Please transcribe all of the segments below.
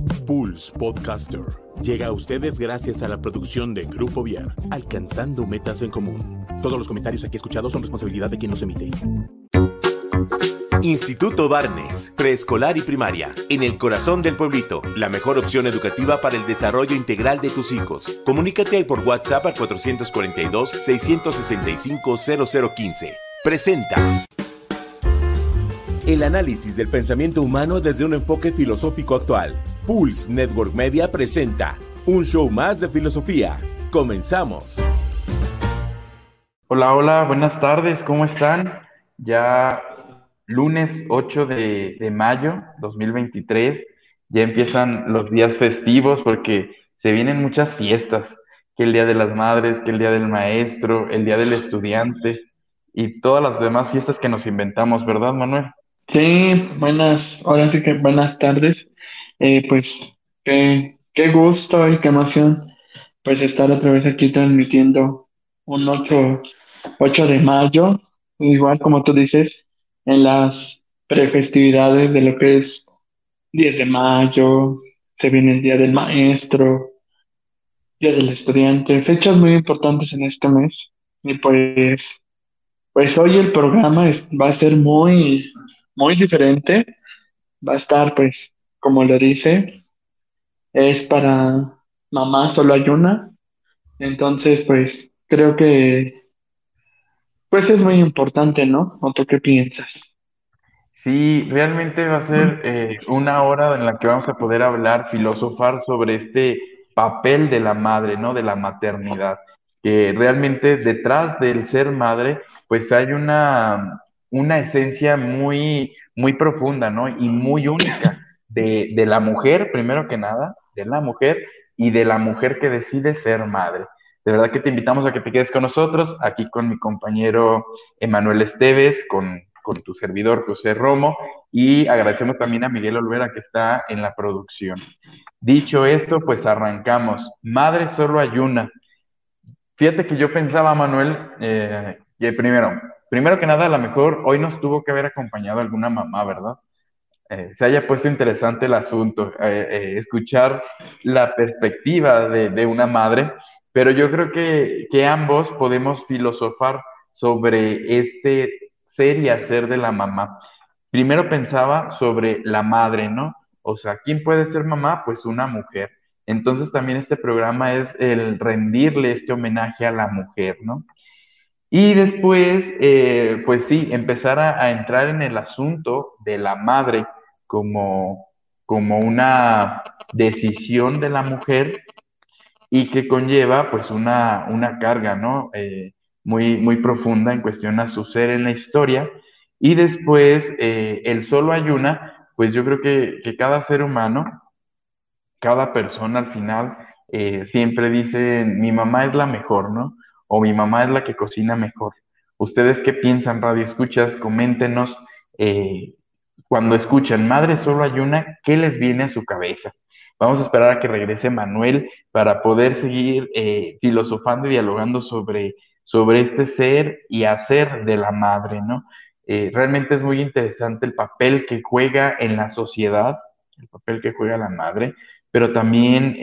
Pulse Podcaster llega a ustedes gracias a la producción de Grupo Viar, alcanzando metas en común. Todos los comentarios aquí escuchados son responsabilidad de quien los emite. Instituto Barnes, preescolar y primaria, en el corazón del pueblito, la mejor opción educativa para el desarrollo integral de tus hijos. Comunícate por WhatsApp al 442-665-0015. Presenta el análisis del pensamiento humano desde un enfoque filosófico actual. Pulse Network Media presenta un show más de filosofía. Comenzamos. Hola, buenas tardes, ¿cómo están? Ya lunes 8 de mayo 2023, ya empiezan los días festivos porque se vienen muchas fiestas, que el Día de las Madres, que el Día del Maestro, el Día del Estudiante y todas las demás fiestas que nos inventamos, ¿verdad, Manuel? Sí, ahora sí que buenas tardes. Pues qué gusto y qué emoción pues estar otra vez aquí transmitiendo un 8 de mayo, igual como tú dices, en las prefestividades de lo que es 10 de mayo, se viene el Día del Maestro, Día del Estudiante, fechas muy importantes en este mes. Y pues hoy el programa va a ser muy diferente. Va a estar, pues, como lo dice, es para mamá, solo hay una. Entonces, pues, creo que, pues, es muy importante, ¿no? ¿O tú qué piensas? Sí, realmente va a ser una hora en la que vamos a poder hablar, filosofar sobre este papel de la madre, ¿no? De la maternidad. Que realmente detrás del ser madre, pues hay una esencia muy profunda, ¿no? Y muy única de la mujer, primero que nada, de la mujer y de la mujer que decide ser madre. De verdad que te invitamos a que te quedes con nosotros, aquí con mi compañero Emanuel Esteves, con tu servidor José Romo, y agradecemos también a Miguel Olvera que está en la producción. Dicho esto, pues arrancamos. Madre solo hay una. Fíjate que yo pensaba, Manuel, que primero que nada, a lo mejor hoy nos tuvo que haber acompañado alguna mamá, ¿verdad? Se haya puesto interesante el asunto, escuchar la perspectiva de una madre, pero yo creo que ambos podemos filosofar sobre este ser y hacer de la mamá. Primero pensaba sobre la madre, ¿no? O sea, ¿quién puede ser mamá? Pues una mujer. Entonces también este programa es el rendirle este homenaje a la mujer, ¿no? Y después, pues sí, empezar a entrar en el asunto de la madre como, como una decisión de la mujer y que conlleva pues una carga, ¿no? Muy profunda en cuestión a su ser en la historia. Y después, el solo hay una, pues yo creo que cada ser humano, cada persona al final siempre dice, mi mamá es la mejor, ¿no? O mi mamá es la que cocina mejor. ¿Ustedes qué piensan, Radio Escuchas? Coméntenos. eh, Cuando escuchan Madre solo hay una, ¿qué les viene a su cabeza? Vamos a esperar a que regrese Manuel para poder seguir filosofando y dialogando sobre este ser y hacer de la madre, ¿no? Realmente es muy interesante el papel que juega en la sociedad, el papel que juega la madre, pero también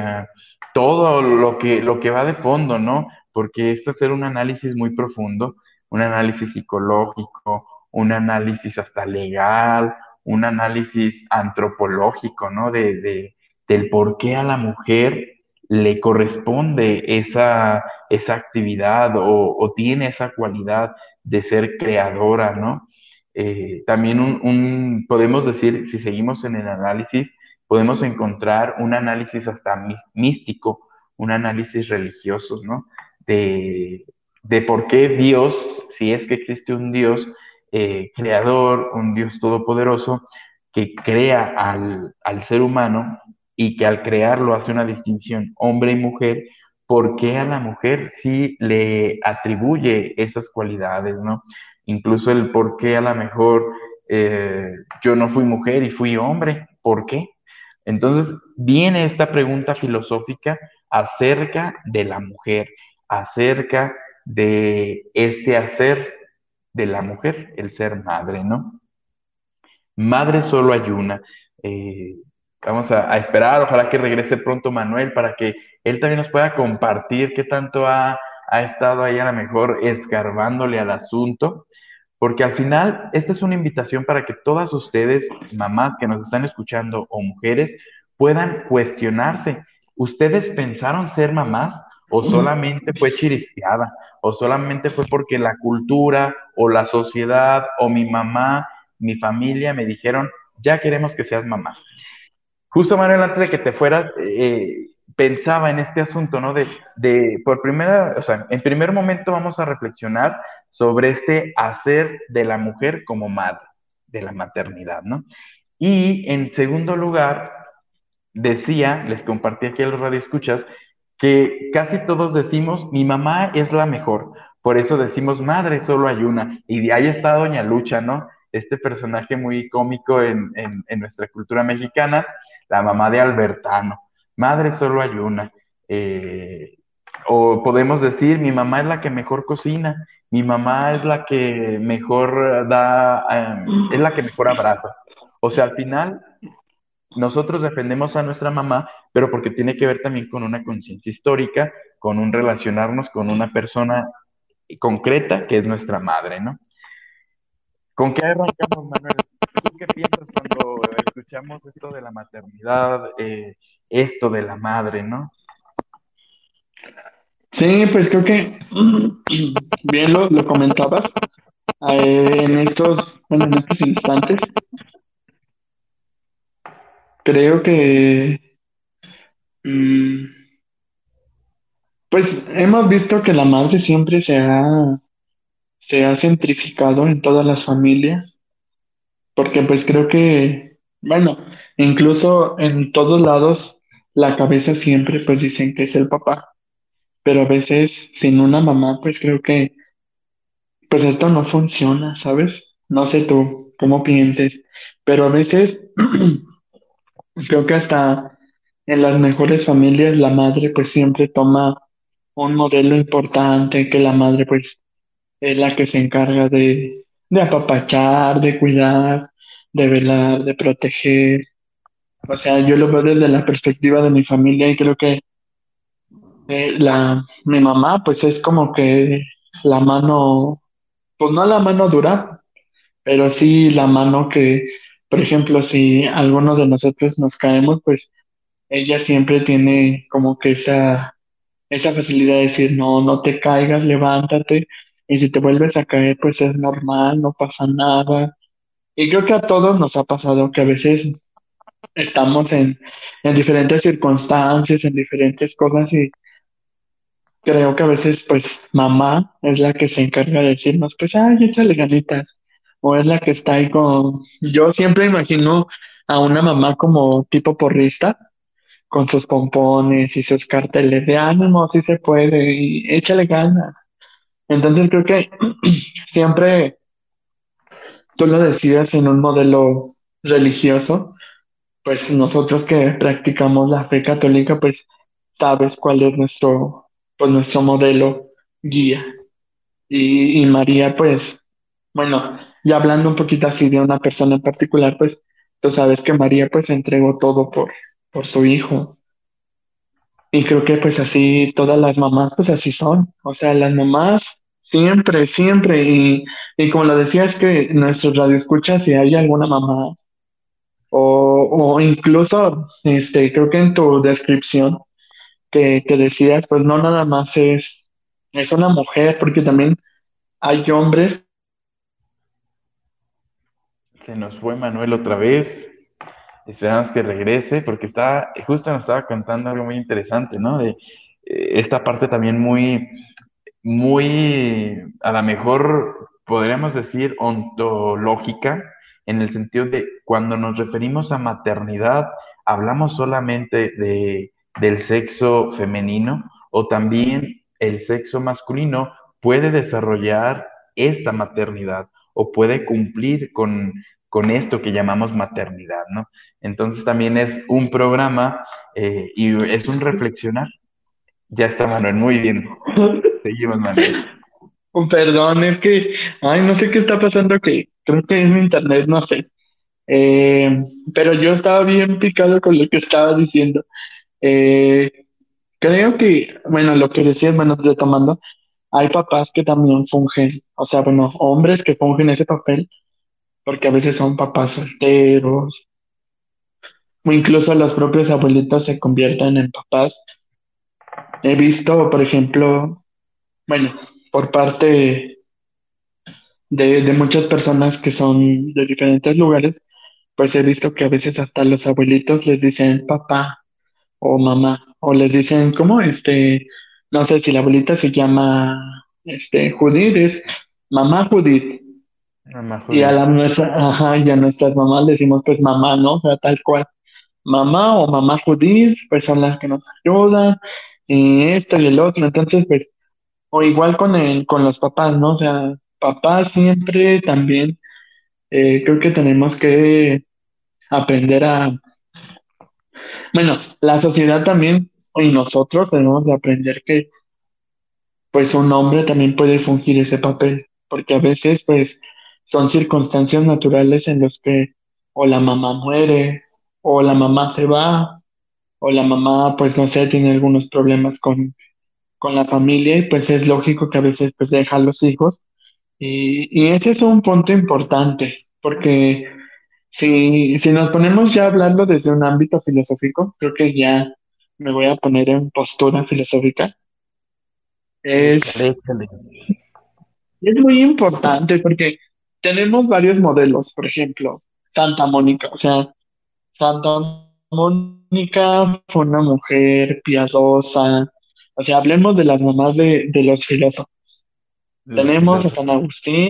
todo lo que va de fondo, ¿no? Porque esto es hacer un análisis muy profundo, un análisis psicológico, un análisis hasta legal, un análisis antropológico, ¿no? Del por qué a la mujer le corresponde esa actividad o tiene esa cualidad de ser creadora, ¿no? También podemos decir, si seguimos en el análisis, podemos encontrar un análisis hasta místico, un análisis religioso, ¿no? De por qué Dios, si es que existe un Dios creador, un Dios todopoderoso, que crea al ser humano y que al crearlo hace una distinción hombre y mujer, ¿por qué a la mujer sí le atribuye esas cualidades, ¿no? Incluso el por qué a lo mejor yo no fui mujer y fui hombre, ¿por qué? Entonces viene esta pregunta filosófica acerca de la mujer, acerca de este hacer de la mujer, el ser madre, ¿no? Madre solo hay una. Eh, Vamos a esperar, ojalá que regrese pronto Manuel para que él también nos pueda compartir qué tanto ha estado ahí a lo mejor escarbándole al asunto, porque al final esta es una invitación para que todas ustedes, mamás que nos están escuchando o mujeres, puedan cuestionarse. ¿Ustedes pensaron ser mamás o solamente fue chirispiada? ¿O solamente fue porque la cultura o la sociedad o mi mamá, mi familia me dijeron, ya queremos que seas mamá? Justo, Manuel, antes de que te fueras, pensaba en este asunto, ¿no? Por primera, o sea, en primer momento vamos a reflexionar sobre este hacer de la mujer como madre, de la maternidad, ¿no? Y en segundo lugar, decía, les compartí aquí a los radioescuchas, que casi todos decimos, mi mamá es la mejor, por eso decimos, madre, solo hay una. Y de ahí está Doña Lucha, ¿no? Este personaje muy cómico en nuestra cultura mexicana, la mamá de Albertano, madre, solo hay una. Eh, o podemos decir, mi mamá es la que mejor cocina, mi mamá es la que mejor da, es la que mejor abraza. O sea, al final nosotros defendemos a nuestra mamá, pero porque tiene que ver también con una conciencia histórica, con un relacionarnos con una persona concreta que es nuestra madre, ¿no? ¿Con qué arrancamos, Manuel? ¿Tú qué piensas cuando escuchamos esto de la maternidad, esto de la madre, ¿no? Sí, pues creo que bien lo comentabas. Bueno, en estos instantes, creo que mm, pues hemos visto que la madre siempre se ha centrificado en todas las familias, porque pues creo que, bueno, incluso en todos lados la cabeza siempre pues dicen que es el papá, pero a veces sin una mamá pues creo que pues esto no funciona, ¿sabes? No sé tú cómo pienses, pero a veces creo que hasta en las mejores familias la madre pues siempre toma un modelo importante, que la madre pues es la que se encarga de apapachar, de cuidar, de velar, de proteger. O sea, yo lo veo desde la perspectiva de mi familia y creo que mi mamá pues es como que la mano, pues no la mano dura, pero sí la mano que, por ejemplo, si alguno de nosotros nos caemos, pues ella siempre tiene como que esa facilidad de decir, no, no te caigas, levántate, y si te vuelves a caer, pues es normal, no pasa nada. Y creo que a todos nos ha pasado que a veces estamos en diferentes circunstancias, en diferentes cosas, y creo que a veces, pues, mamá es la que se encarga de decirnos, pues, ay, échale ganitas, o es la que está ahí con... Yo siempre imagino a una mamá como tipo porrista, con sus pompones y sus carteles de ánimo, si se puede, y échale ganas. Entonces creo que siempre tú lo decías en un modelo religioso, pues nosotros que practicamos la fe católica, pues sabes cuál es pues nuestro modelo guía. Y María, pues, bueno, ya hablando un poquito así de una persona en particular, pues tú sabes que María pues entregó todo por su hijo. Y creo que pues así todas las mamás pues así son. O sea, las mamás siempre, siempre. Y como lo decía, es que nuestros radioescuchas, si hay alguna mamá o incluso, creo que en tu descripción que decías, pues no nada más es una mujer, porque también hay hombres. Se nos fue Manuel otra vez. Esperamos que regrese porque justo nos estaba contando algo muy interesante, ¿no? De esta parte también muy, a lo mejor podríamos decir ontológica, en el sentido de cuando nos referimos a maternidad, hablamos solamente del sexo femenino o también el sexo masculino puede desarrollar esta maternidad o puede cumplir con esto que llamamos maternidad, ¿no? Entonces también es un programa y es un reflexionar. Ya está, Manuel, muy bien. Seguimos, Manuel. Perdón, es que, ay, no sé qué está pasando, que creo que es mi internet, no sé. Eh, pero yo estaba bien picado con lo que estaba diciendo. Eh, Creo que, bueno, lo que decías, bueno, retomando, hay papás que también fungen, o sea, bueno, hombres que fungen ese papel, porque a veces son papás solteros, o incluso los propios abuelitos se convierten en papás. He visto, por ejemplo, bueno, por parte de muchas personas que son de diferentes lugares, pues he visto que a veces hasta los abuelitos les dicen papá o mamá, o les dicen, ¿cómo? No sé si la abuelita se llama, Judith, es mamá Judith, Mamá y a Judith. ajá, y a nuestras mamás le decimos pues mamá, ¿no? O sea, tal cual, mamá o mamá Judith, pues son las que nos ayudan, y esto y el otro, entonces pues, o igual con los papás, ¿no? O sea, papá siempre también, creo que tenemos que aprender bueno, la sociedad también, y nosotros debemos de aprender que pues un hombre también puede fungir ese papel, porque a veces pues son circunstancias naturales en los que o la mamá muere, o la mamá se va, o la mamá pues no sé, tiene algunos problemas con la familia y pues es lógico que a veces pues deja a los hijos. Y ese es un punto importante, porque si nos ponemos ya a hablarlo desde un ámbito filosófico, creo que ya me voy a poner en postura filosófica. Échale, Es échale. Es muy importante porque tenemos varios modelos, por ejemplo, Santa Mónica, o sea, Santa Mónica fue una mujer piadosa, o sea, hablemos de las mamás de los filósofos. Los Tenemos a filósofos.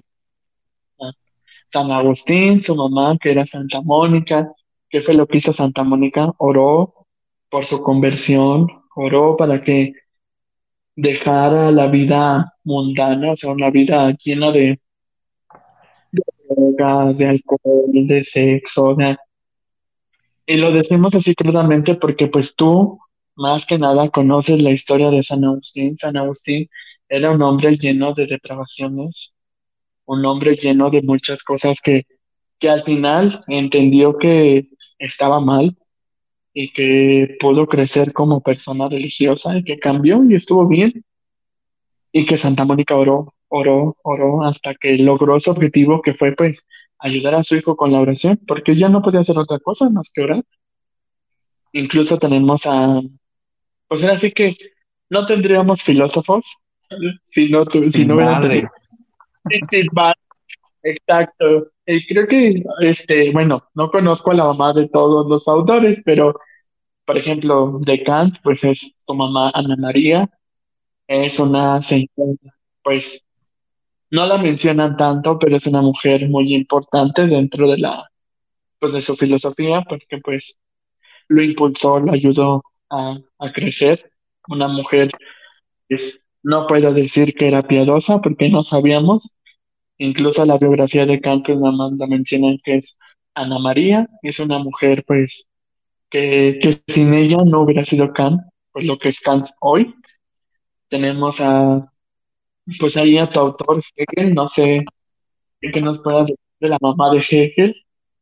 San Agustín, su mamá, que era Santa Mónica. ¿Qué fue lo que hizo Santa Mónica? Oró por su conversión, oró para que dejara la vida mundana, o sea, una vida llena de drogas, de alcohol, de sexo, y lo decimos así crudamente porque pues tú más que nada conoces la historia de San Agustín. San Agustín era un hombre lleno de depravaciones, un hombre lleno de muchas cosas que al final entendió que estaba mal y que pudo crecer como persona religiosa y que cambió y estuvo bien y que Santa Mónica oró, oró, oró hasta que logró su objetivo que fue pues ayudar a su hijo con la oración, porque ella no podía hacer otra cosa más que orar. Incluso tenemos pues ahora sí que no tendríamos filósofos si no Sin hubieran tenido. madre. Sí, sí, va, exacto. Creo que, bueno, no conozco a la mamá de todos los autores, pero por ejemplo, de Kant, pues es su mamá Ana María, es una señora, pues no la mencionan tanto, pero es una mujer muy importante dentro pues de su filosofía, porque pues lo impulsó, lo ayudó a crecer. Una mujer, pues, no puedo decir que era piadosa porque no sabíamos. Incluso la biografía de Kant, pues nada más la mencionan que es Ana María, es una mujer, pues, que sin ella no hubiera sido Kant, pues lo que es Kant hoy. Tenemos pues ahí a tu autor Hegel, no sé qué nos puedas decir de la mamá de Hegel.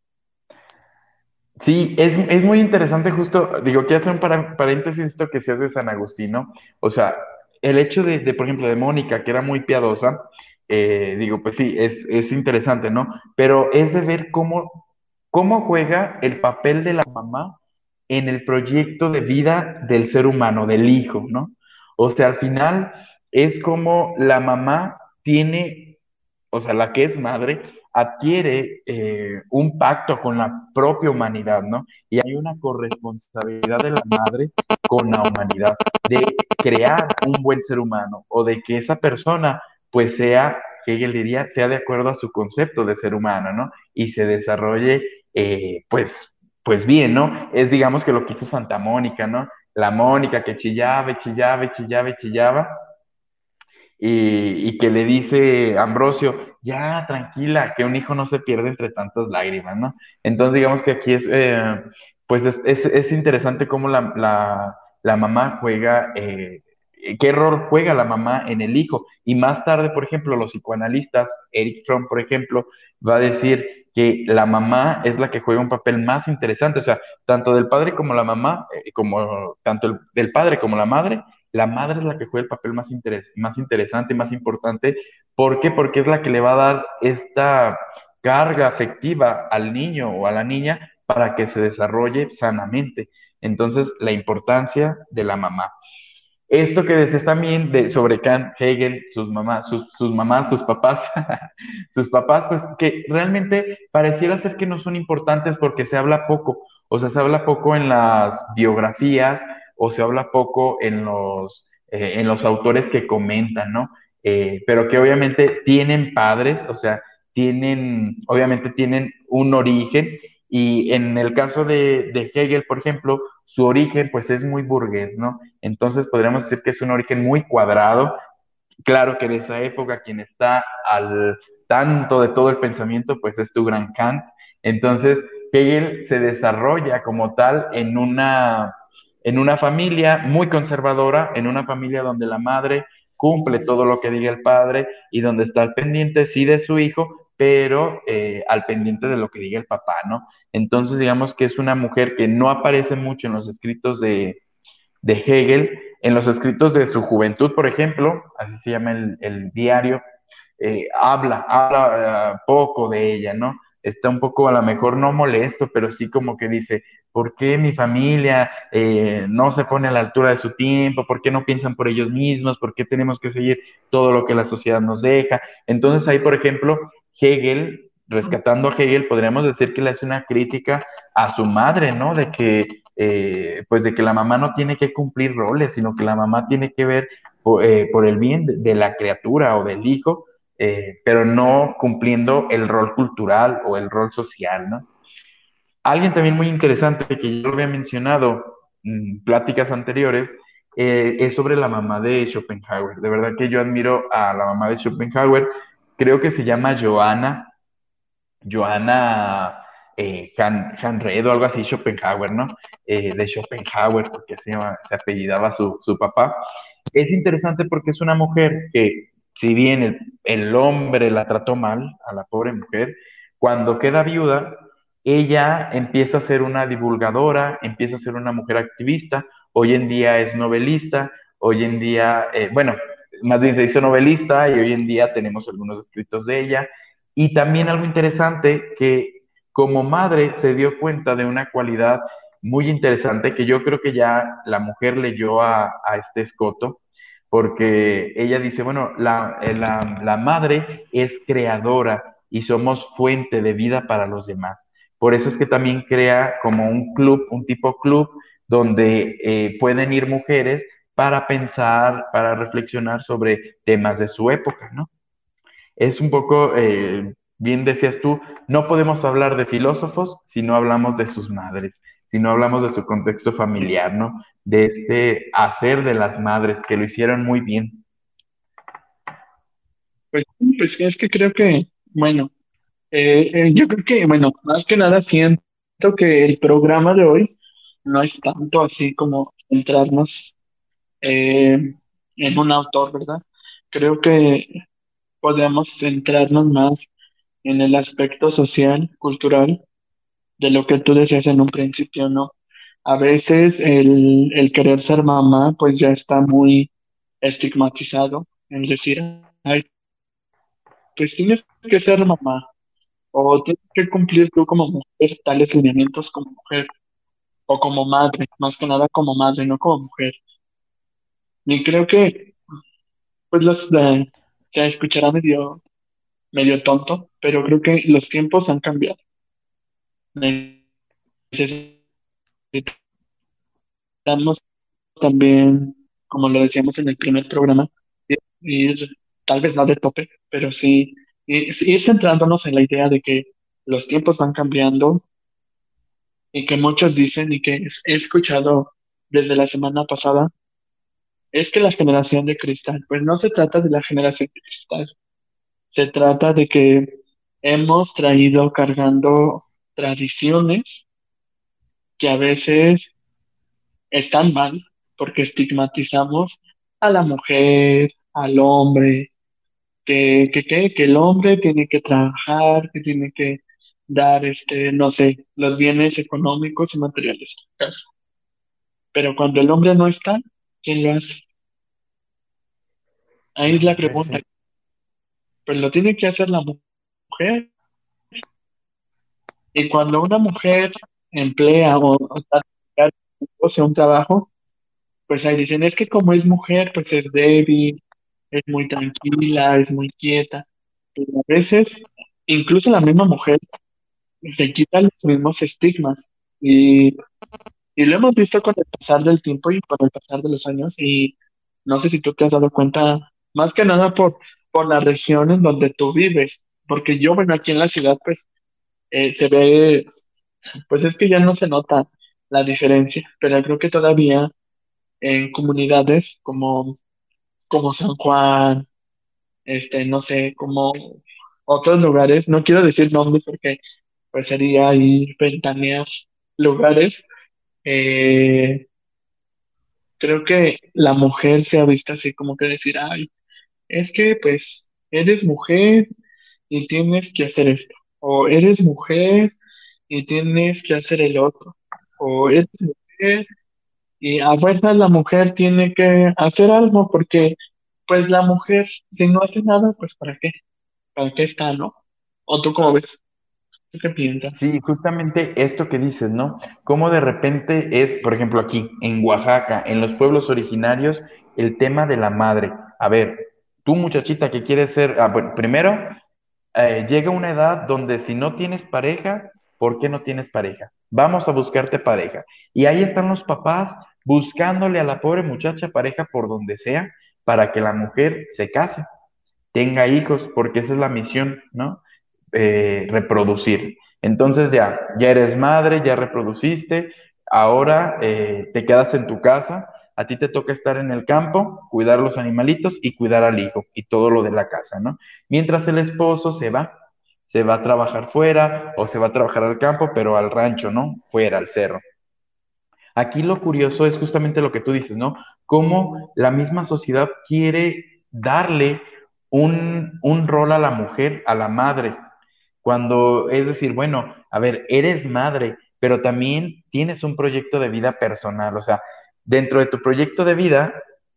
Sí, es muy interesante justo, digo, quiero hacer un paréntesis esto que se hace de San Agustín, ¿no? O sea, el hecho por ejemplo, de Mónica, que era muy piadosa, digo, pues sí, es interesante, ¿no? Pero es de ver cómo juega el papel de la mamá en el proyecto de vida del ser humano, del hijo, ¿no? O sea, al final es como la mamá tiene, o sea, la que es madre, adquiere un pacto con la propia humanidad, ¿no? Y hay una corresponsabilidad de la madre con la humanidad, de crear un buen ser humano o de que esa persona, pues sea, Hegel diría, sea de acuerdo a su concepto de ser humano, ¿no? Y se desarrolle, pues bien, ¿no? Es, digamos, que lo que hizo Santa Mónica, ¿no? La Mónica que chillaba, y chillaba, y chillaba, y chillaba, y que le dice Ambrosio, ya, tranquila, que un hijo no se pierde entre tantas lágrimas, ¿no? Entonces, digamos que aquí pues es interesante cómo la mamá juega, qué rol juega la mamá en el hijo. Y más tarde, por ejemplo, los psicoanalistas, Eric Fromm, por ejemplo, va a decir que la mamá es la que juega un papel más interesante, o sea, tanto del padre como la mamá, como tanto del padre como la madre es la que juega el papel más interesante, más importante. ¿Por qué? Porque es la que le va a dar esta carga afectiva al niño o a la niña para que se desarrolle sanamente. Entonces, la importancia de la mamá. Esto que decías también sobre Kant, Hegel, sus mamás, sus papás, sus papás, pues que realmente pareciera ser que no son importantes porque se habla poco, o sea, se habla poco en las biografías o se habla poco en los autores que comentan, ¿no? Pero que obviamente tienen padres, o sea, obviamente tienen un origen y en el caso de Hegel, por ejemplo, su origen pues es muy burgués, ¿no? Entonces podríamos decir que es un origen muy cuadrado. Claro que en esa época quien está al tanto de todo el pensamiento, pues es tu gran Kant. Entonces Hegel se desarrolla como tal en una familia muy conservadora, en una familia donde la madre cumple todo lo que diga el padre y donde está al pendiente, sí, de su hijo, pero al pendiente de lo que diga el papá, ¿no? Entonces digamos que es una mujer que no aparece mucho en los escritos de Hegel, en los escritos de su juventud, por ejemplo, así se llama el diario, habla poco de ella, ¿no? Está un poco a lo mejor no molesto, pero sí como que dice, ¿por qué mi familia no se pone a la altura de su tiempo? ¿Por qué no piensan por ellos mismos? ¿Por qué tenemos que seguir todo lo que la sociedad nos deja? Entonces ahí, por ejemplo, Hegel, rescatando a Hegel, podríamos decir que le hace una crítica a su madre, ¿no? Pues de que la mamá no tiene que cumplir roles, sino que la mamá tiene que ver por el bien de la criatura o del hijo, pero no cumpliendo el rol cultural o el rol social, ¿no? Alguien también muy interesante que yo lo había mencionado en pláticas anteriores es sobre la mamá de Schopenhauer. De verdad que yo admiro a la mamá de Schopenhauer. Creo que se llama Johanna Hanred o algo así, Schopenhauer, ¿no? De Schopenhauer, porque se apellidaba su papá. Es interesante porque es una mujer que, si bien el hombre la trató mal, a la pobre mujer, cuando queda viuda, ella empieza a ser una divulgadora, empieza a ser una mujer activista, hoy en día es novelista, hoy en día, bueno, más bien se hizo novelista y hoy en día tenemos algunos escritos de ella. Y también algo interesante que como madre se dio cuenta de una cualidad muy interesante que yo creo que ya la mujer leyó a este Escoto, porque ella dice, bueno, la madre es creadora y somos fuente de vida para los demás. Por eso es que también crea como un club, un tipo club, donde pueden ir mujeres para pensar, para reflexionar sobre temas de su época, ¿no? Es un poco, bien decías tú, no podemos hablar de filósofos si no hablamos de sus madres, si no hablamos de su contexto familiar, ¿no? De este hacer de las madres, que lo hicieron muy bien. Pues, pues es que creo que, bueno, yo creo que, bueno, más que nada siento que el programa de hoy no es tanto así como centrarnos en un autor, ¿verdad? Creo que podemos centrarnos más en el aspecto social, cultural, de lo que tú decías en un principio, ¿no? A veces el querer ser mamá, pues ya está muy estigmatizado, en decir, ay, pues tienes que ser mamá, o tienes que cumplir tú como mujer tales lineamientos como mujer, o como madre, más que nada como madre, no como mujer. Y creo que, pues se escuchará medio tonto, pero creo que los tiempos han cambiado. Necesitamos también, como lo decíamos en el primer programa, ir, tal vez no de tope, pero sí ir centrándonos en la idea de que los tiempos van cambiando y que muchos dicen y que he escuchado desde la semana pasada, es que la generación de cristal, pues no se trata de la generación de cristal, se trata de que hemos traído cargando tradiciones que a veces están mal porque estigmatizamos a la mujer, al hombre, que el hombre tiene que trabajar, que tiene que dar, no sé, los bienes económicos y materiales de la casa. Pero cuando el hombre no está, ¿quién lo hace? Ahí es la Pues pregunta. sí. Pues lo tiene que hacer la mujer. Y cuando una mujer emplea o trata de hacer un trabajo, pues ahí dicen, es que como es mujer, pues es débil, es muy tranquila, es muy quieta. Pero a veces, incluso la misma mujer se quita los mismos estigmas. Y, y lo hemos visto con el pasar del tiempo y con el pasar de los años. Y no sé si tú te has dado cuenta, más que nada por la región en donde tú vives. Porque yo, bueno, aquí en la ciudad, pues se ve, pues es que ya no se nota la diferencia, pero creo que todavía en comunidades como San Juan, no sé, como otros lugares, no quiero decir nombres porque pues sería ir ventanear lugares. eh, Creo que la mujer se ha visto así como que decir, ay, es que pues eres mujer y tienes que hacer esto, o eres mujer y tienes que hacer el otro, o eres mujer y a fuerzas la mujer tiene que hacer algo porque pues la mujer si no hace nada, pues ¿para qué está, no? ¿O tú cómo ves? ¿Tú qué piensas? Sí, justamente esto que dices, ¿no? Cómo de repente es, por ejemplo, aquí en Oaxaca, en los pueblos originarios, el tema de la madre. A ver, tú muchachita que quieres ser, bueno, primero, llega una edad donde si no tienes pareja, ¿por qué no tienes pareja? Vamos a buscarte pareja. Y ahí están los papás buscándole a la pobre muchacha pareja por donde sea para que la mujer se case, tenga hijos, porque esa es la misión, ¿no? Reproducir. Entonces ya eres madre, ya reproduciste, ahora te quedas en tu casa, a ti te toca estar en el campo, cuidar los animalitos y cuidar al hijo y todo lo de la casa, ¿no? Mientras el esposo se va a trabajar fuera o se va a trabajar al campo, pero al rancho, ¿no? Fuera, al cerro. Aquí lo curioso es justamente lo que tú dices, ¿no? Cómo la misma sociedad quiere darle un rol a la mujer, a la madre, cuando es decir, bueno, a ver, eres madre, pero también tienes un proyecto de vida personal, o sea, dentro de tu proyecto de vida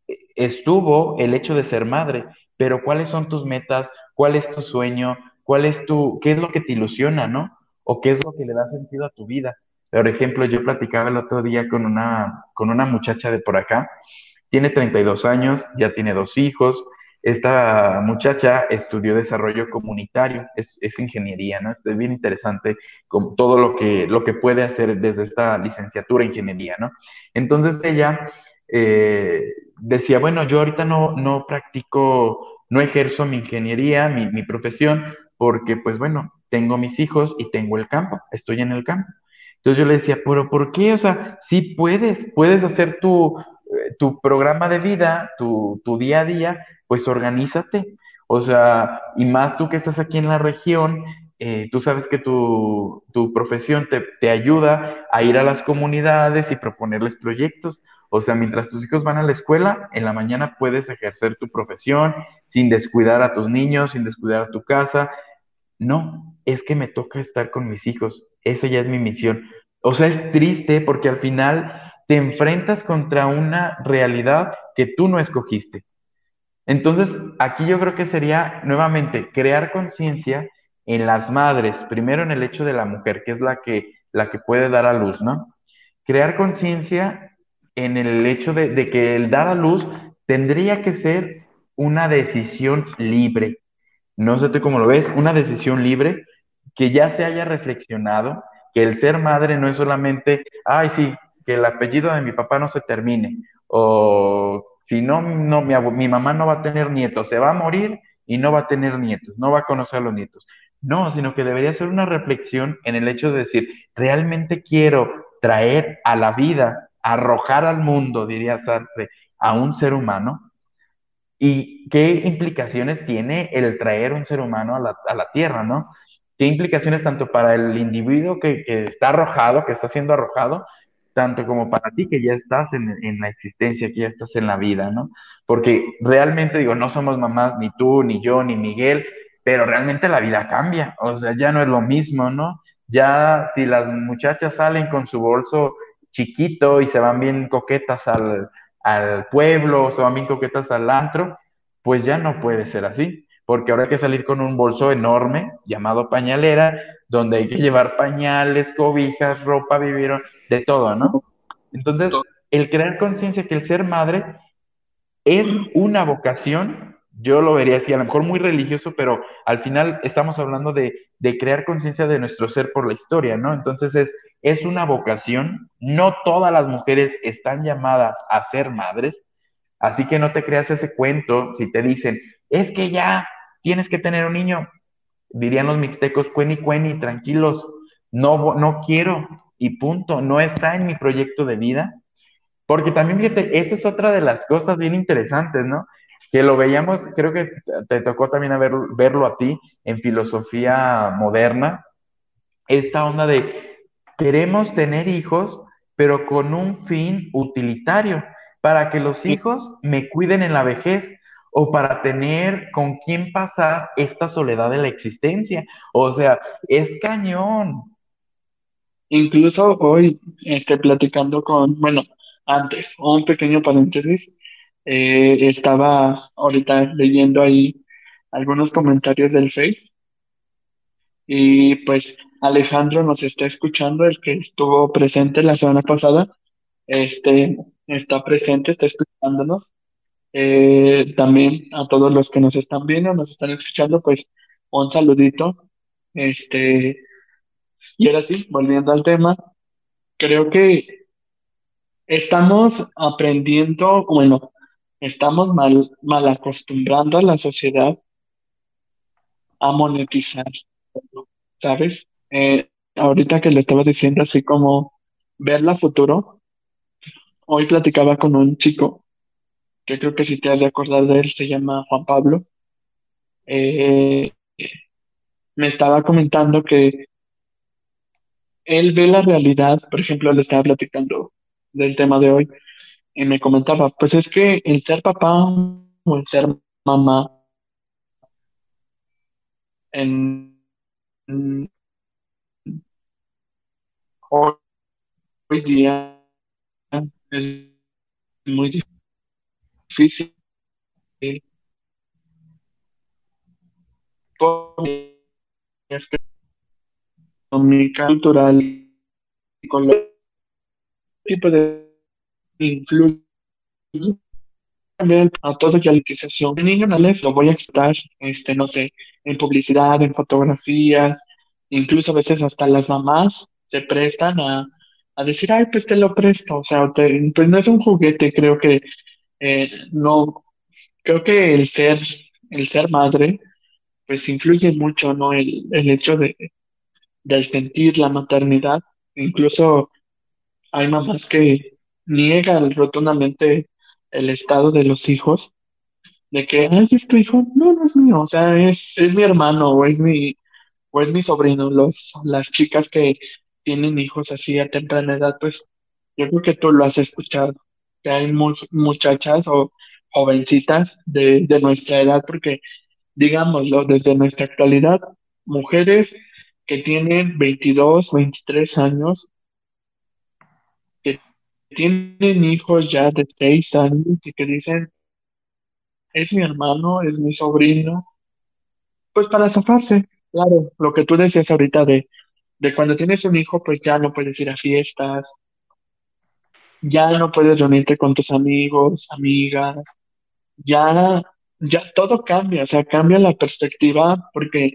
estuvo el hecho de ser madre, pero ¿cuáles son tus metas? ¿Cuál es tu sueño? ¿Qué es lo que te ilusiona, ¿no? ¿O qué es lo que le da sentido a tu vida? Por ejemplo, yo platicaba el otro día con una muchacha de por acá, tiene 32 años, ya tiene dos hijos. Esta muchacha estudió desarrollo comunitario, es ingeniería, ¿no? Es bien interesante con todo lo que puede hacer desde esta licenciatura en ingeniería, ¿no? Entonces ella decía, bueno, yo ahorita no practico, no ejerzo mi ingeniería, mi profesión, porque pues bueno, tengo mis hijos y tengo el campo, estoy en el campo. Entonces yo le decía, pero ¿por qué? O sea, sí puedes hacer tu programa de vida, tu día a día, pues organízate. O sea, y más tú que estás aquí en la región, tú sabes que tu profesión te ayuda a ir a las comunidades y proponerles proyectos. O sea, mientras tus hijos van a la escuela, en la mañana puedes ejercer tu profesión sin descuidar a tus niños, sin descuidar a tu casa. No, es que me toca estar con mis hijos. Esa ya es mi misión. O sea, es triste porque al final te enfrentas contra una realidad que tú no escogiste. Entonces, aquí yo creo que sería nuevamente crear conciencia en las madres, primero en el hecho de la mujer, que es la que puede dar a luz, ¿no? Crear conciencia en el hecho de que el dar a luz tendría que ser una decisión libre. No sé tú cómo lo ves, una decisión libre que ya se haya reflexionado, que el ser madre no es solamente, ay, sí, que el apellido de mi papá no se termine, o si no, mi mamá no va a tener nietos, se va a morir y no va a tener nietos, no va a conocer a los nietos. No, sino que debería ser una reflexión en el hecho de decir, realmente quiero traer a la vida, arrojar al mundo, diría Sartre, a un ser humano. ¿Y qué implicaciones tiene el traer un ser humano a la Tierra, ¿no? ¿Qué implicaciones tanto para el individuo que está arrojado, que está siendo arrojado, tanto como para ti que ya estás en la existencia, que ya estás en la vida, ¿no? Porque realmente digo, no somos mamás, ni tú, ni yo, ni Miguel, pero realmente la vida cambia, o sea, ya no es lo mismo, ¿no? Ya si las muchachas salen con su bolso chiquito y se van bien coquetas al pueblo, o se van bien coquetas al antro, pues ya no puede ser así, porque ahora hay que salir con un bolso enorme llamado pañalera, donde hay que llevar pañales, cobijas, ropa, biberón, de todo, ¿no? Entonces, el crear conciencia que el ser madre es una vocación, yo lo vería así, a lo mejor muy religioso, pero al final estamos hablando de crear conciencia de nuestro ser por la historia, ¿no? Entonces es una vocación, no todas las mujeres están llamadas a ser madres, así que no te creas ese cuento si te dicen, es que ya tienes que tener un niño, dirían los mixtecos, cueni, cueni, tranquilos, no quiero y punto, no está en mi proyecto de vida, porque también, fíjate, esa es otra de las cosas bien interesantes, ¿no? Que lo veíamos, creo que te tocó también verlo a ti en filosofía moderna, esta onda de queremos tener hijos, pero con un fin utilitario, para que los hijos me cuiden en la vejez o para tener con quién pasar esta soledad de la existencia. O sea, es cañón. Incluso hoy, platicando bueno, antes, un pequeño paréntesis, estaba ahorita leyendo ahí algunos comentarios del Face y pues Alejandro nos está escuchando, el que estuvo presente la semana pasada, este, está presente, está escuchándonos. También a todos los que nos están viendo, nos están escuchando, pues un saludito. Este, y ahora sí, volviendo al tema, creo que estamos aprendiendo, bueno, estamos mal acostumbrando a la sociedad a monetizar, ¿sabes? Ahorita que le estaba diciendo así como verla a futuro, hoy platicaba con un chico que creo que si te has de acordar de él, se llama Juan Pablo. Eh, Me estaba comentando que él ve la realidad, por ejemplo, le estaba platicando del tema de hoy y me comentaba, pues es que el ser papá o el ser mamá en, en- hoy día es muy difícil por esta económica, cultural, psicológico, tipo de influye también a todo y a la utilización. El niño no les lo voy a explotar, no sé, en publicidad, en fotografías, incluso a veces hasta las mamás se prestan a decir, ay, pues te lo presto, o sea, pues no es un juguete, creo que no, creo que el ser madre, pues influye mucho, ¿no? El hecho del sentir la maternidad, incluso hay mamás que niegan rotundamente el estado de los hijos de que, ay, es tu hijo, no, no es mío, o sea, es mi hermano o es mi sobrino. Las chicas que tienen hijos así a temprana edad, pues yo creo que tú lo has escuchado, que hay muchachas o jovencitas de nuestra edad, porque digámoslo, desde nuestra actualidad, mujeres que tienen 22 23 años, que tienen hijos ya de 6 años y que dicen, es mi hermano, es mi sobrino. Pues para zafarse, claro, lo que tú decías ahorita de cuando tienes un hijo, pues ya no puedes ir a fiestas, ya no puedes reunirte con tus amigos, amigas, ya, ya todo cambia, o sea, cambia la perspectiva, porque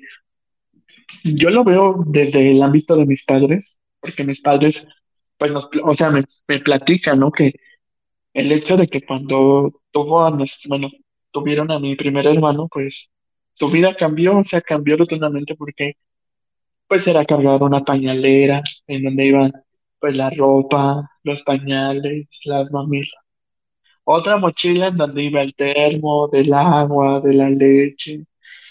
yo lo veo desde el ámbito de mis padres, porque mis padres, pues o sea, me platican, ¿no? Que el hecho de que cuando bueno, tuvieron a mi primer hermano, pues su vida cambió, o sea, cambió rotundamente porque pues era cargar una pañalera en donde iban pues la ropa, los pañales, las mamilas. Otra mochila en donde iba el termo, del agua, de la leche.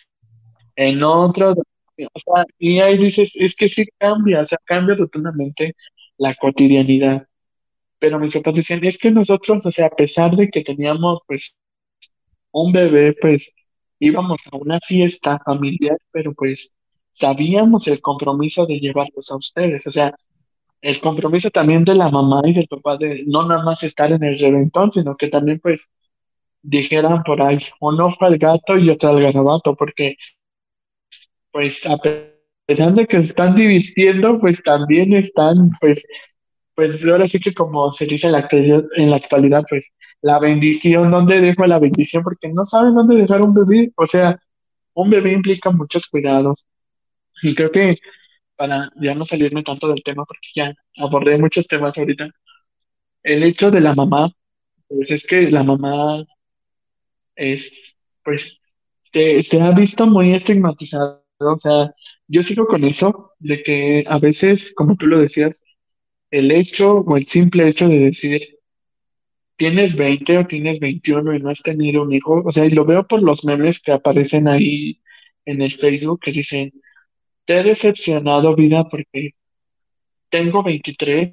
En otro, o sea, y ahí dices, es que sí cambia, o sea, cambia rotundamente la cotidianidad. Pero mis papás decían, es que nosotros, o sea, a pesar de que teníamos pues un bebé, pues íbamos a una fiesta familiar, pero pues sabíamos el compromiso de llevarlos a ustedes, o sea, el compromiso también de la mamá y del papá de no nada más estar en el reventón, sino que también pues dijeran por ahí, un ojo al gato y otro al garabato, porque pues a pesar de que se están divirtiendo, pues también están, pues ahora sí que como se dice en la actualidad, pues la bendición, ¿dónde dejo la bendición? Porque no saben dónde dejar un bebé, o sea, un bebé implica muchos cuidados. Y creo que para ya no salirme tanto del tema, porque ya abordé muchos temas ahorita, el hecho de la mamá, pues es que la mamá es, pues, se ha visto muy estigmatizado. O sea, yo sigo con eso, de que a veces, como tú lo decías, el hecho o el simple hecho de decir, tienes 20 o tienes 21 y no has tenido un hijo, o sea, y lo veo por los memes que aparecen ahí en el Facebook que dicen, te he decepcionado vida porque tengo 23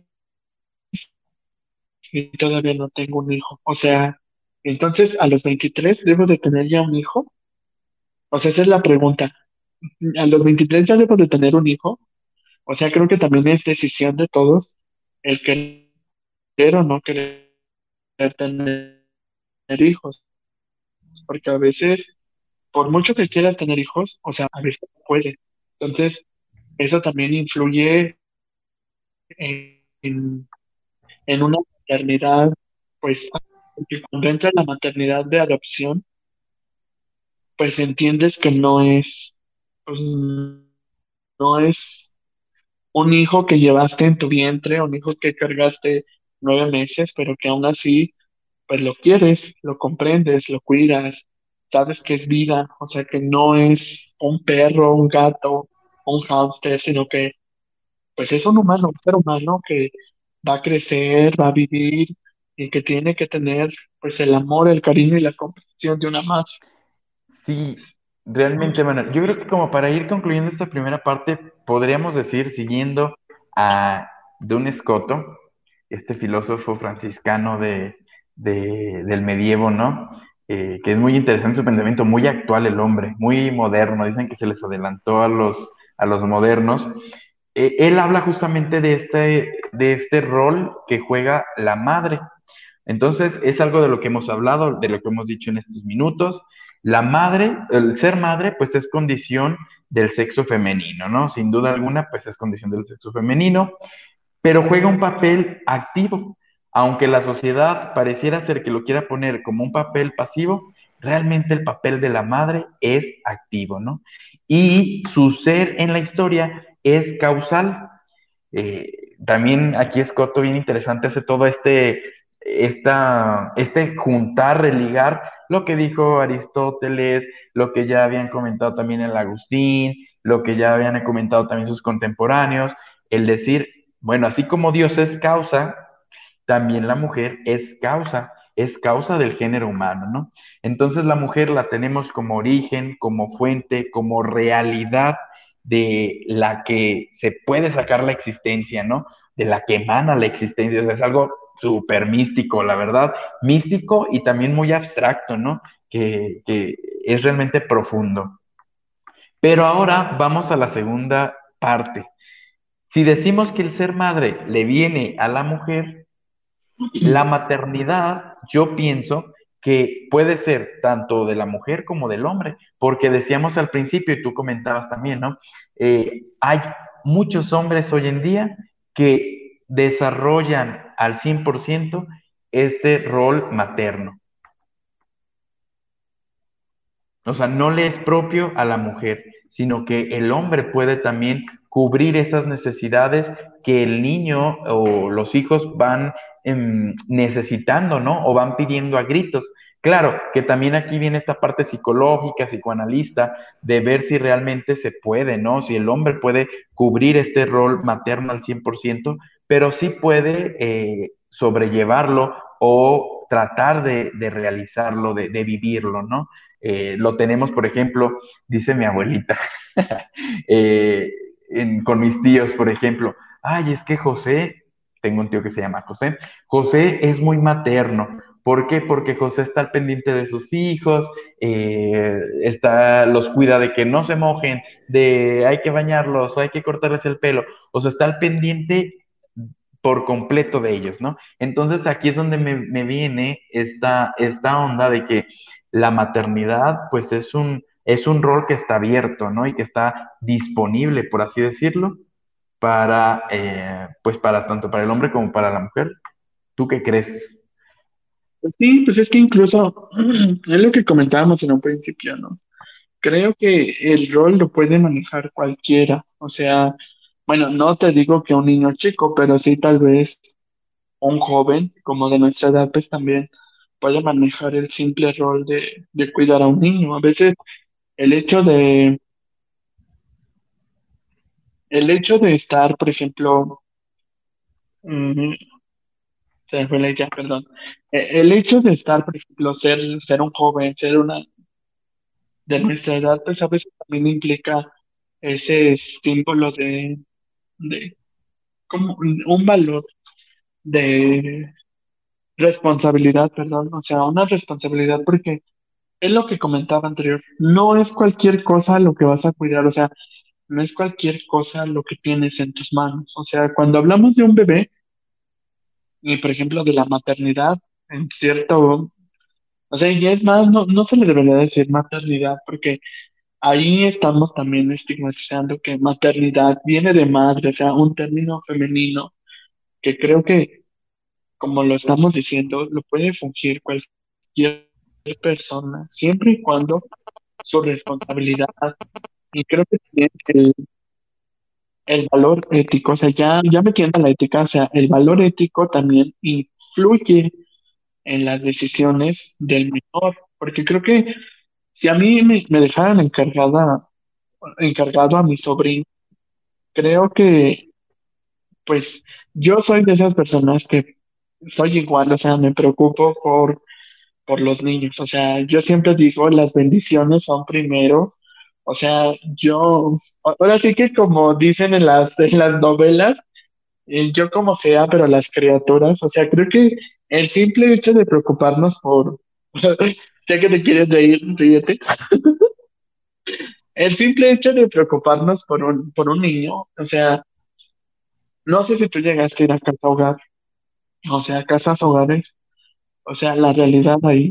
y todavía no tengo un hijo. O sea, entonces a los 23 debo de tener ya un hijo. O sea, esa es la pregunta. A los 23 ya debo de tener un hijo. O sea, creo que también es decisión de todos el querer o no querer tener hijos. Porque a veces, por mucho que quieras tener hijos, o sea, a veces no puede. Entonces, eso también influye en, en una maternidad, pues, porque cuando entra la maternidad de adopción, pues entiendes que no es, pues, no es un hijo que llevaste en tu vientre, un hijo que cargaste 9 meses, pero que aún así, pues lo quieres, lo comprendes, lo cuidas, sabes que es vida, o sea que no es un perro, un gato, un hámster, sino que pues es un humano, un ser humano que va a crecer, va a vivir y que tiene que tener pues el amor, el cariño y la comprensión de una madre. Sí, realmente, Manuel. Yo creo que como para ir concluyendo esta primera parte, podríamos decir, siguiendo a Duns Scoto, este filósofo franciscano del medievo, ¿no? Que es muy interesante su pensamiento, muy actual el hombre, muy moderno. Dicen que se les adelantó a los modernos. Él habla justamente de este rol que juega la madre. Entonces, es algo de lo que hemos hablado, de lo que hemos dicho en estos minutos. La madre, el ser madre, pues es condición del sexo femenino, ¿no? Sin duda alguna, pues es condición del sexo femenino, pero juega un papel activo. Aunque la sociedad pareciera ser que lo quiera poner como un papel pasivo, realmente el papel de la madre es activo, ¿no? Y su ser en la historia es causal. También aquí Escoto, bien interesante, hace todo este juntar, religar lo que dijo Aristóteles, lo que ya habían comentado también el Agustín, lo que ya habían comentado también sus contemporáneos, el decir, bueno, así como Dios es causa, también la mujer es causa del género humano, ¿no? Entonces la mujer la tenemos como origen, como fuente, como realidad de la que se puede sacar la existencia, ¿no? De la que emana la existencia. O sea, es algo súper místico, la verdad, místico y también muy abstracto, ¿no? Que es realmente profundo. Pero ahora vamos a la segunda parte. Si decimos que el ser madre le viene a la mujer, la maternidad, yo pienso que puede ser tanto de la mujer como del hombre, porque decíamos al principio, y tú comentabas también, ¿no? Hay muchos hombres hoy en día que desarrollan al 100% este rol materno. O sea, no le es propio a la mujer, sino que el hombre puede también cubrir esas necesidades que el niño o los hijos van necesitando, ¿no? O van pidiendo a gritos. Claro, que también aquí viene esta parte psicológica, psicoanalista, de ver si realmente se puede, ¿no? Si el hombre puede cubrir este rol materno al 100%, pero sí puede sobrellevarlo o tratar de realizarlo, de vivirlo, ¿no? Lo tenemos, por ejemplo, dice mi abuelita, eh, con mis tíos, por ejemplo, ay, es que José, tengo un tío que se llama José, José es muy materno ¿Por qué? Porque José está al pendiente de sus hijos, los cuida de que no se mojen, de hay que bañarlos, hay que cortarles el pelo, o sea, está al pendiente por completo de ellos, ¿no? Entonces aquí es donde me viene esta onda de que la maternidad, pues es un rol que está abierto, ¿no? Y que está disponible, por así decirlo, pues para tanto para el hombre como para la mujer. ¿Tú qué crees? Pues sí, pues es que incluso es lo que comentábamos en un principio, ¿no? Creo que el rol lo puede manejar cualquiera. O sea, bueno, no te digo que un niño chico, pero sí tal vez un joven, como de nuestra edad, pues también puede manejar el simple rol de cuidar a un niño. A veces el hecho de, el hecho de estar, por ejemplo, mm, se me fue la idea, perdón. El hecho de estar, por ejemplo, ser un joven, ser una de nuestra edad, pues a veces también implica ese símbolo de como un valor de responsabilidad, perdón, o sea, una responsabilidad porque es lo que comentaba anterior, no es cualquier cosa lo que vas a cuidar, o sea, no es cualquier cosa lo que tienes en tus manos, o sea, cuando hablamos de un bebé, y por ejemplo de la maternidad, en cierto, o sea, y es más, no se le debería decir maternidad, porque ahí estamos también estigmatizando que maternidad viene de madre, o sea, un término femenino que creo que, como lo estamos diciendo, lo puede fungir cualquier persona, siempre y cuando su responsabilidad, y creo que también el valor ético, o sea, ya metiendo la ética, o sea, el valor ético también influye en las decisiones del menor, porque creo que si a mí me dejaran encargado a mi sobrino, creo que, pues, yo soy de esas personas que soy igual, o sea, me preocupo por los niños, o sea, yo siempre digo, las bendiciones son primero, o sea, ahora sí que como dicen en las novelas, yo como sea, pero las criaturas, o sea, creo que el simple hecho de preocuparnos sé que te quieres reír, ríete, el simple hecho de preocuparnos por un niño, o sea, no sé si tú llegaste a ir a casa hogar, o sea, casas hogares, o sea, la realidad ahí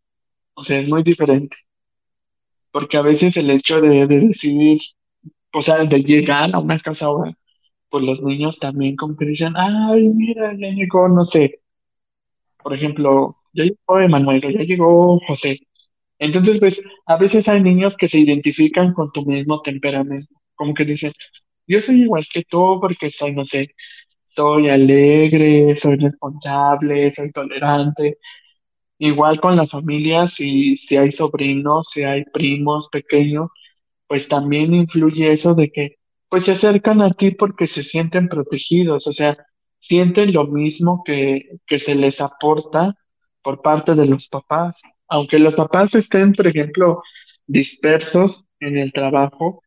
o sea, es muy diferente, porque a veces el hecho de decidir, o sea, de llegar a una casa hogar, pues los niños también como que dicen, ay, mira, ya llegó, no sé, por ejemplo, ya llegó Emanuel, o ya llegó José. Entonces, pues, a veces hay niños que se identifican con tu mismo temperamento, como que dicen, yo soy igual que tú porque soy, no sé, soy alegre, soy responsable, soy tolerante. Igual con la familia, si hay sobrinos, si hay primos pequeños, pues también influye eso de que pues se acercan a ti porque se sienten protegidos, o sea, sienten lo mismo que se les aporta por parte de los papás. Aunque los papás estén, por ejemplo, dispersos en el trabajo,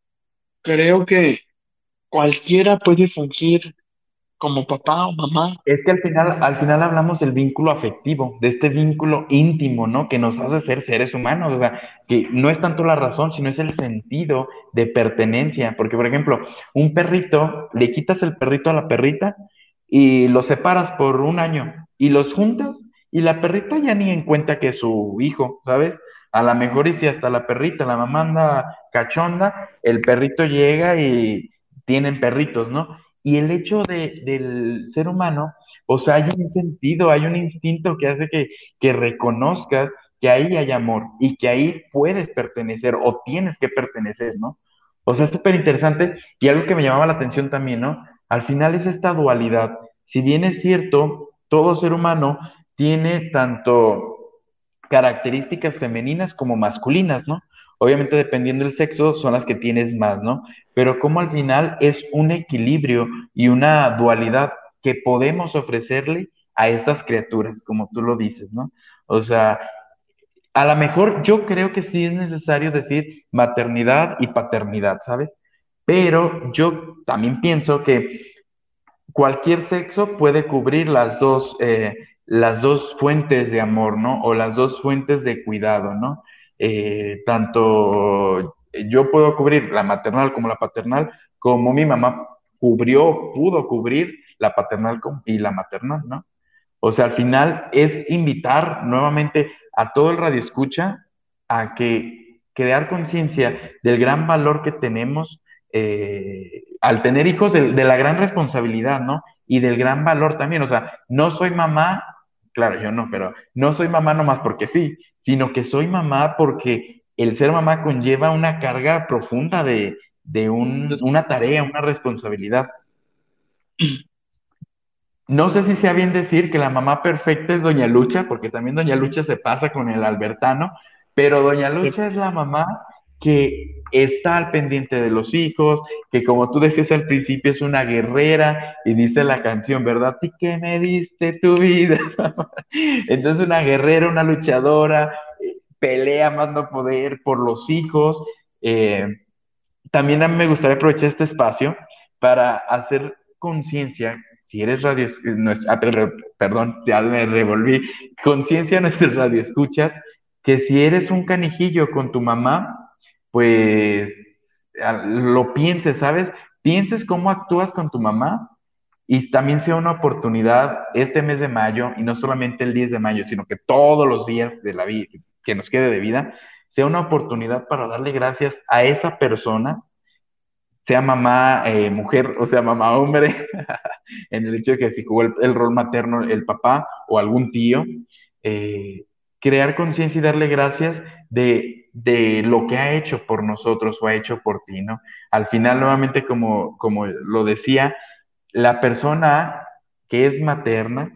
creo que cualquiera puede fungir como papá o mamá. Es que al final hablamos del vínculo afectivo, de este vínculo íntimo, ¿no? Que nos hace ser seres humanos, o sea, que no es tanto la razón, sino es el sentido de pertenencia. Porque, por ejemplo, un perrito, le quitas el perrito a la perrita y los separas por un año y los juntas y la perrita ya ni en cuenta que es su hijo, ¿sabes? A lo mejor y si hasta la perrita, la mamá anda cachonda, el perrito llega y tienen perritos, ¿no? Y el hecho del ser humano, o sea, hay un sentido, hay un instinto que hace que reconozcas que ahí hay amor y que ahí puedes pertenecer o tienes que pertenecer, ¿no? O sea, es súper interesante y algo que me llamaba la atención también, ¿no? Al final es esta dualidad. Si bien es cierto, todo ser humano tiene tanto características femeninas como masculinas, ¿no? Obviamente dependiendo del sexo son las que tienes más, ¿no? Pero como al final es un equilibrio y una dualidad que podemos ofrecerle a estas criaturas, como tú lo dices, ¿no? O sea, a lo mejor yo creo que sí es necesario decir maternidad y paternidad, ¿sabes? Pero yo también pienso que cualquier sexo puede cubrir las dos fuentes de amor, ¿no? O las dos fuentes de cuidado, ¿no? Tanto yo puedo cubrir la maternal como la paternal, como mi mamá pudo cubrir la paternal y la maternal, ¿no? O sea, al final es invitar nuevamente a todo el radio escucha a que crear conciencia del gran valor que tenemos al tener hijos, de la gran responsabilidad, ¿no? Y del gran valor también. O sea, no soy mamá, claro, yo no, pero no soy mamá nomás porque sí, sino que soy mamá porque el ser mamá conlleva una carga profunda de una tarea, una responsabilidad. No sé si sea bien decir que la mamá perfecta es Doña Lucha, porque también Doña Lucha se pasa con el Albertano, pero Doña Lucha es la mamá que está al pendiente de los hijos, que como tú decías al principio es una guerrera y dice la canción, ¿verdad? ¿Y qué me diste tu vida? Entonces una guerrera, una luchadora, pelea más no poder por los hijos. eh, También a mí me gustaría aprovechar este espacio para hacer conciencia, si eres radio, perdón, ya me revolví, conciencia a nuestros radioescuchas, que si eres un canijillo con tu mamá, pues lo pienses, ¿sabes? Pienses cómo actúas con tu mamá y también sea una oportunidad este mes de mayo, y no solamente el 10 de mayo, sino que todos los días de la vida que nos quede de vida, sea una oportunidad para darle gracias a esa persona, sea mamá mujer o sea mamá hombre, en el hecho de que si jugó el rol materno el papá o algún tío, eh, crear conciencia y darle gracias de lo que ha hecho por nosotros o ha hecho por ti, ¿no? Al final, nuevamente, como lo decía, la persona que es materna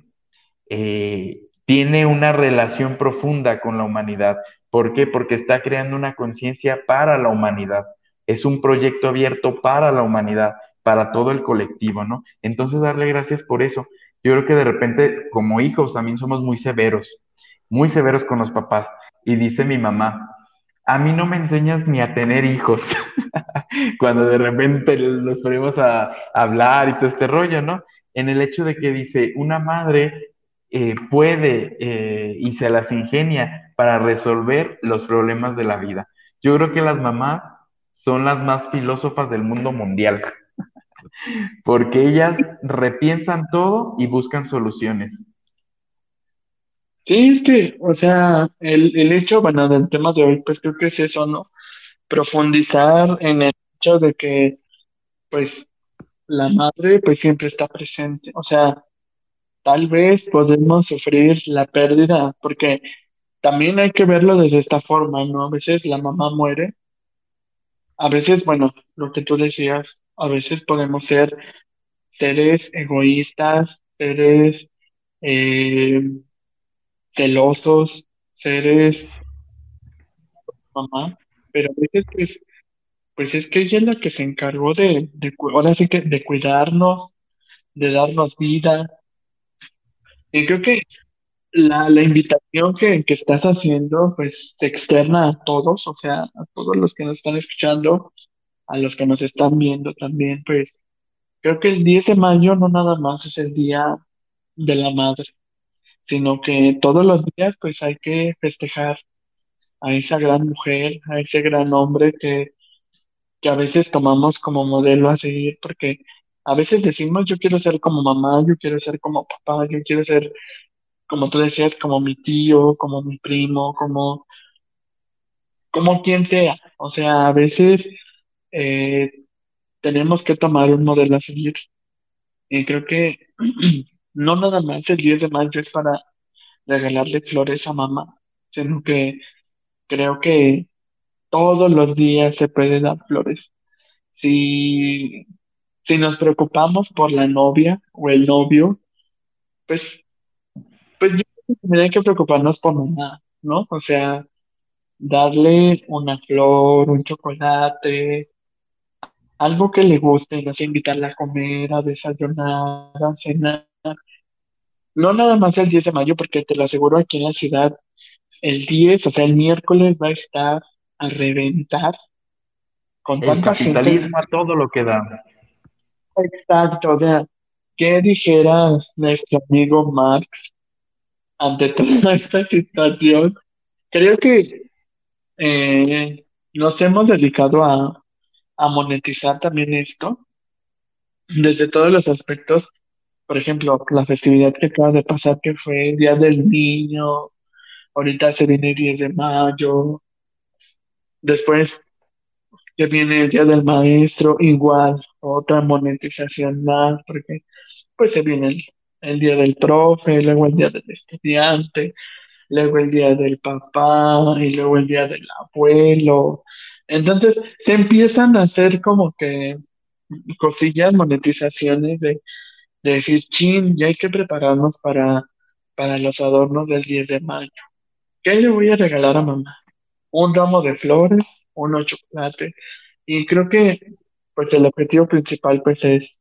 tiene una relación profunda con la humanidad. ¿Por qué? Porque está creando una conciencia para la humanidad. Es un proyecto abierto para la humanidad, para todo el colectivo, ¿no? Entonces, darle gracias por eso. Yo creo que de repente, como hijos, también somos muy severos con los papás. Y dice mi mamá, a mí no me enseñas ni a tener hijos. Cuando de repente nos ponemos a hablar y todo este rollo, ¿no? En el hecho de que dice, una madre puede y se las ingenia para resolver los problemas de la vida. Yo creo que las mamás son las más filósofas del mundo mundial, porque ellas repiensan todo y buscan soluciones. Sí, es que, o sea, el hecho, bueno, del tema de hoy, pues creo que es eso, ¿no? Profundizar en el hecho de que, pues, la madre, pues siempre está presente. O sea, tal vez podemos sufrir la pérdida, porque también hay que verlo desde esta forma, ¿no? A veces la mamá muere, a veces, bueno, lo que tú decías, a veces podemos ser seres egoístas, seres eh, celosos, seres mamá, pero a veces pues es que ella es la que se encargó ahora sí que de cuidarnos, de darnos vida. Y creo que la invitación que estás haciendo, pues se externa a todos, o sea, a todos los que nos están escuchando, a los que nos están viendo también, pues creo que el 10 de mayo no nada más es el día de la madre, sino que todos los días pues hay que festejar a esa gran mujer, a ese gran hombre que a veces tomamos como modelo a seguir, porque a veces decimos, yo quiero ser como mamá, yo quiero ser como papá, yo quiero ser, como tú decías, como mi tío, como mi primo, como quien sea. O sea, a veces eh, tenemos que tomar un modelo a seguir. Y creo que no nada más el 10 de mayo es para regalarle flores a mamá, sino que creo que todos los días se puede dar flores. Si, si nos preocupamos por la novia o el novio, pues, pues yo creo que también hay que preocuparnos por mamá, ¿no? O sea, darle una flor, un chocolate, algo que le guste, no sé, invitarla a comer, a desayunar, a cenar. No nada más el 10 de mayo, porque te lo aseguro aquí en la ciudad, el 10, o sea, el miércoles va a estar a reventar con El tanta gente. capitalismo a todo lo que da. Exacto, o sea, ¿qué dijera nuestro amigo Marx? ante toda esta situación, creo que nos hemos dedicado a monetizar también esto desde todos los aspectos. Por ejemplo, la festividad que acaba de pasar, que fue el Día del Niño, ahorita se viene el 10 de mayo, después que viene el Día del Maestro, igual, otra monetización más, porque pues se viene el Día del Profe, luego el Día del Estudiante, luego el Día del Papá y luego el Día del Abuelo. Entonces se empiezan a hacer como que cosillas, monetizaciones de decir, chin, ya hay que prepararnos para los adornos del 10 de mayo. ¿Qué le voy a regalar a mamá? Un ramo de flores, unos chocolates. Y creo que pues el objetivo principal pues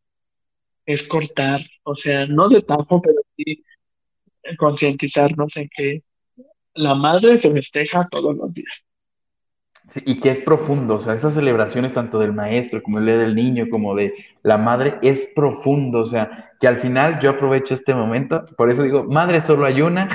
es cortar, o sea, no de tajo, pero sí concientizarnos en que la madre se festeja todos los días. Sí, y que es profundo, o sea, esas celebraciones tanto del maestro como el día del niño, como de la madre, es profundo, o sea, que al final yo aprovecho este momento, por eso digo, madre solo hay una,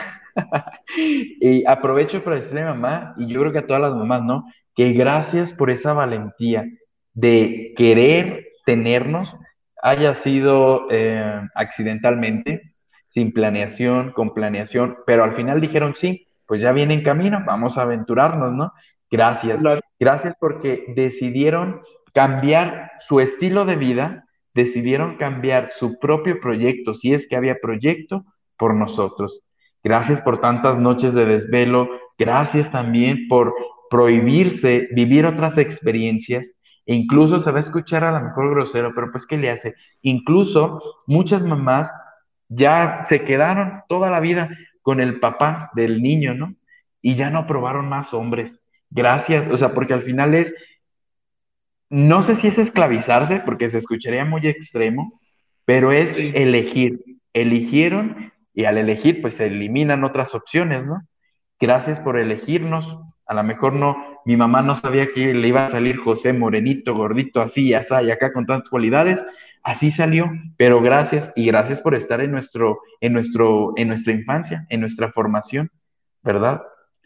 y aprovecho para decirle a mi mamá, y yo creo que a todas las mamás, ¿no? Que gracias por esa valentía de querer tenernos, haya sido accidentalmente, sin planeación, con planeación, pero al final dijeron, sí, pues ya viene en camino, vamos a aventurarnos, ¿no? Gracias. Claro. Gracias porque decidieron cambiar su estilo de vida, decidieron cambiar su propio proyecto, si es que había proyecto, por nosotros. Gracias por tantas noches de desvelo, gracias también por prohibirse vivir otras experiencias, e incluso se va a escuchar a lo mejor grosero, pero pues ¿qué le hace? Incluso muchas mamás ya se quedaron toda la vida con el papá del niño, ¿no? Y ya no probaron más hombres. Gracias, o sea, porque al final es, no sé si es esclavizarse, porque se escucharía muy extremo, pero es Sí, elegir. Eligieron y al elegir, pues se eliminan otras opciones, ¿no? Gracias por elegirnos. A lo mejor no, mi mamá no sabía que le iba a salir José morenito, gordito, así, así, y acá con tantas cualidades. Así salió, pero gracias y gracias por estar en nuestra infancia, en nuestra formación, ¿verdad?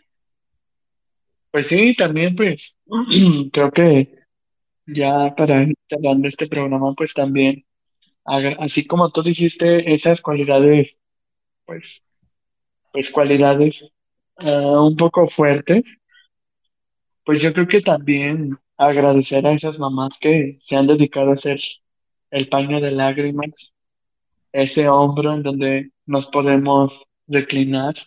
pues sí, también pues creo que ya para ir cerrando este programa, pues también, así como tú dijiste, esas cualidades, pues, pues cualidades un poco fuertes, pues yo creo que también agradecer a esas mamás que se han dedicado a hacer el paño de lágrimas, ese hombro en donde nos podemos reclinar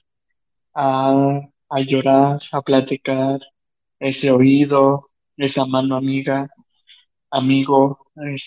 a llorar, a platicar, ese oído, esa mano amiga, amigo,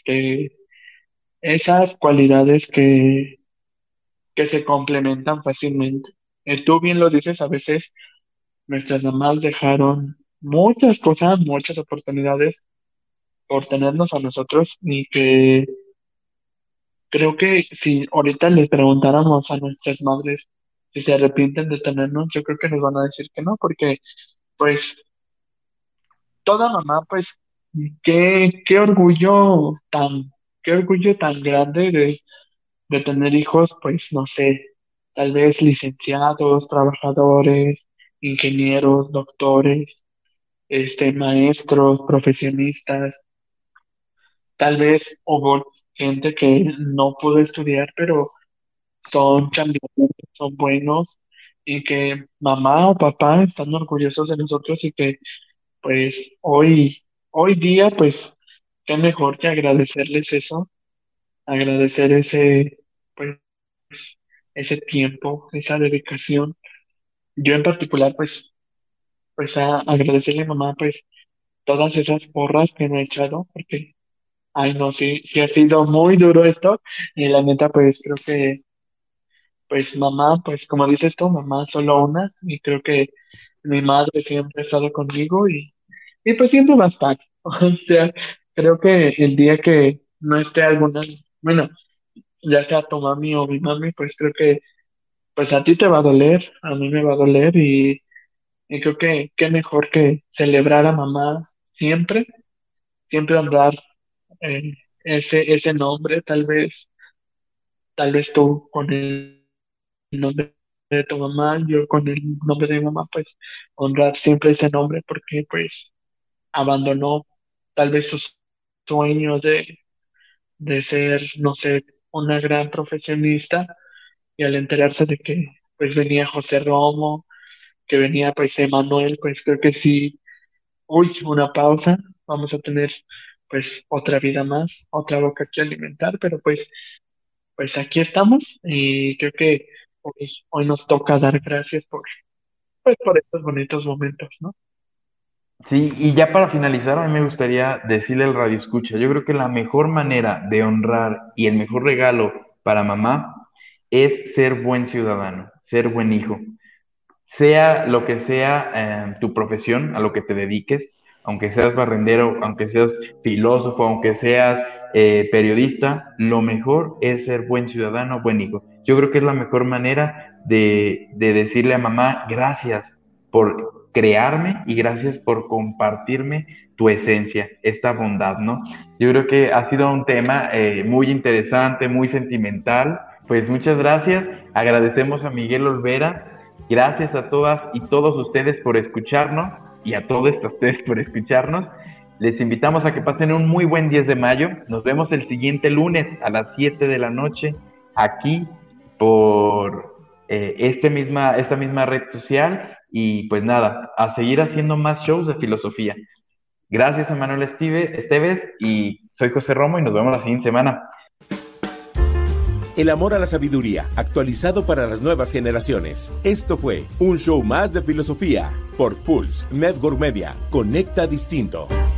esas cualidades que se complementan fácilmente. Tú bien lo dices, a veces nuestras mamás dejaron muchas cosas, muchas oportunidades por tenernos a nosotros y que creo que si ahorita les preguntáramos a nuestras madres si se arrepienten de tenernos, yo creo que nos van a decir que no, porque pues toda mamá, pues qué orgullo qué orgullo tan grande de tener hijos, pues no sé, tal vez licenciados, trabajadores, ingenieros, doctores, maestros, profesionistas. Tal vez hubo gente que no pudo estudiar, pero son chambeadores, son buenos y que mamá o papá están orgullosos de nosotros y que pues hoy día pues qué mejor que agradecerles eso, agradecer pues ese tiempo, esa dedicación. Yo en particular pues agradecerle a mamá pues todas esas porras que me ha echado porque ay no, sí ha sido muy duro esto y la neta pues creo que pues mamá, pues como dices tú, mamá solo una, y creo que mi madre siempre ha estado conmigo y pues siempre va a estar. O sea, creo que el día que no esté alguna, bueno, ya sea tu mami o mi mami, pues creo que pues a ti te va a doler, a mí me va a doler y creo que qué mejor que celebrar a mamá siempre, siempre honrar ese nombre, tal vez tú con el nombre de tu mamá, yo con el nombre de mi mamá, pues honrar siempre ese nombre porque pues abandonó tal vez sus sueños de ser, no sé, una gran profesionista y al enterarse de que pues venía José Romo, que venía pues Emanuel, pues creo que sí, uy, una pausa, vamos a tener pues otra vida más, otra boca que alimentar, pero pues aquí estamos y creo que hoy nos toca dar gracias pues por estos bonitos momentos, ¿no? Sí, y ya para finalizar, a mí me gustaría decirle al radio escucha, yo creo que la mejor manera de honrar y el mejor regalo para mamá es ser buen ciudadano, ser buen hijo. Sea lo que sea tu profesión, a lo que te dediques, aunque seas barrendero, aunque seas filósofo, aunque seas periodista, lo mejor es ser buen ciudadano, buen hijo. Yo creo que es la mejor manera de decirle a mamá, gracias por crearme y gracias por compartirme tu esencia, esta bondad, ¿no? Yo creo que ha sido un tema muy interesante, muy sentimental. Pues muchas gracias. Agradecemos a Miguel Olvera. Gracias a todas y todos ustedes por escucharnos y a todos ustedes por escucharnos. Les invitamos a que pasen un muy buen 10 de mayo. Nos vemos el siguiente lunes a las 7 de la noche aquí por esta misma red social. Y pues nada, a seguir haciendo más shows de filosofía. Gracias a Manuel Esteves y soy José Romo y nos vemos la siguiente semana. El amor a la sabiduría, actualizado para las nuevas generaciones. Esto fue un show más de filosofía por Pulse Network Media. Conecta distinto.